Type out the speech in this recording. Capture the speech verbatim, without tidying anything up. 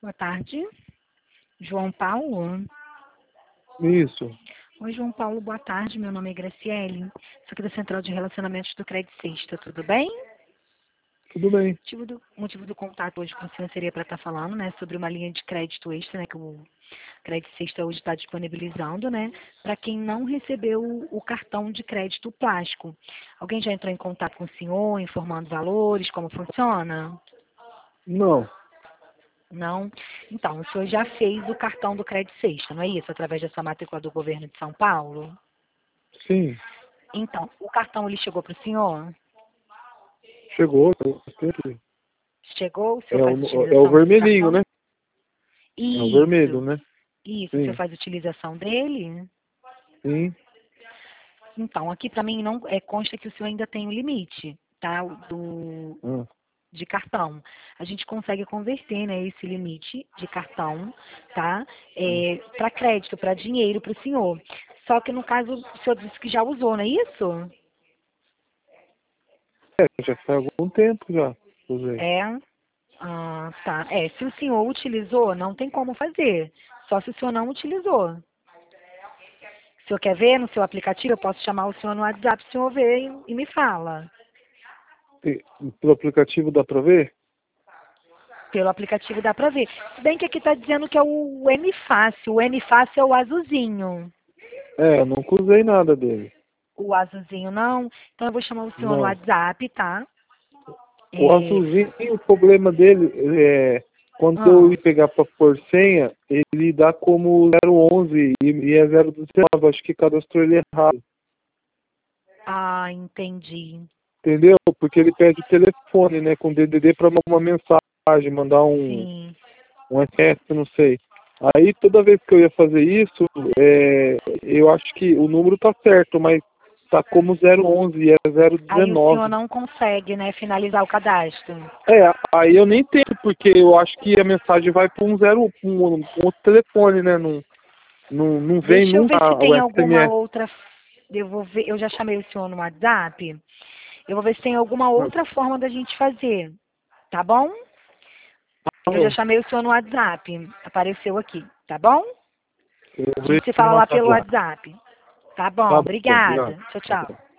Boa tarde. João Paulo? Isso. Oi, João Paulo, boa tarde. Meu nome é Graciele. Sou aqui da Central de Relacionamentos do Credit Sexta, tudo bem? Tudo bem. O motivo do, motivo do contato hoje com o senhor seria para estar falando, né, sobre uma linha de crédito extra, né, que o Credit Sexta hoje está disponibilizando, né, para quem não recebeu o, o cartão de crédito plástico. Alguém já entrou em contato com o senhor, informando valores, como funciona? Não. Não? Então, o senhor já fez o cartão do Credit Sexta, não é isso? Através da sua matrícula do governo de São Paulo? Sim. Então, o cartão ele chegou para o senhor? Chegou. Sempre. Chegou? O É senhor faz o, é o utilização desse vermelhinho, cartão? né? É o vermelho, Isso, né? isso. O senhor Sim. faz utilização dele? Sim. Então, aqui para mim não é, consta que o senhor ainda tem o limite, tá? Do, Ah. de cartão. A gente consegue converter, né, esse limite de cartão, tá? É, para crédito, para dinheiro para o senhor. Só que no caso, o senhor disse que já usou, não é isso? É, já faz algum tempo já. Usei. É. Ah, tá. É, se o senhor utilizou, não tem como fazer. Só se o senhor não utilizou. O senhor quer ver no seu aplicativo? Eu posso chamar o senhor no WhatsApp, o senhor vê e, e me fala. E, pelo aplicativo dá pra ver? Pelo aplicativo dá pra ver. Se bem que aqui tá dizendo que é o M Fácil. O M Fácil é o azulzinho. É, eu nunca usei nada dele. O azulzinho não. Então eu vou chamar o senhor no Não. WhatsApp, tá? O É... azulzinho, o problema dele é quando eu Ah, ia pegar pra pôr senha, ele dá como zero onze e, e é zero dezenove. Acho que cadastrou ele errado. ah, entendi. Entendeu? Porque ele pede telefone, né? Com D D D para uma mensagem, mandar um, Sim. um S M S, não sei. Aí toda vez que eu ia fazer isso, é, eu acho que o número tá certo, mas tá como zero onze e é Aí o senhor zero dezenove. não consegue, né, finalizar o cadastro. É, aí eu nem tenho, porque eu acho que a mensagem vai para um zero, um, um outro telefone, né? Não, não, não vem Deixa eu nunca ver se o tem alguma S M S. outra. Eu vou ver, eu já chamei o senhor no WhatsApp. Eu vou ver se tem alguma outra forma da gente fazer. Tá bom? Tá Eu já bom. chamei o senhor no WhatsApp. Apareceu aqui, tá bom? Eu A vou gente se no fala lá WhatsApp pelo lá. WhatsApp. Tá bom, Tá bom, obrigado. obrigada. Tchau, tchau.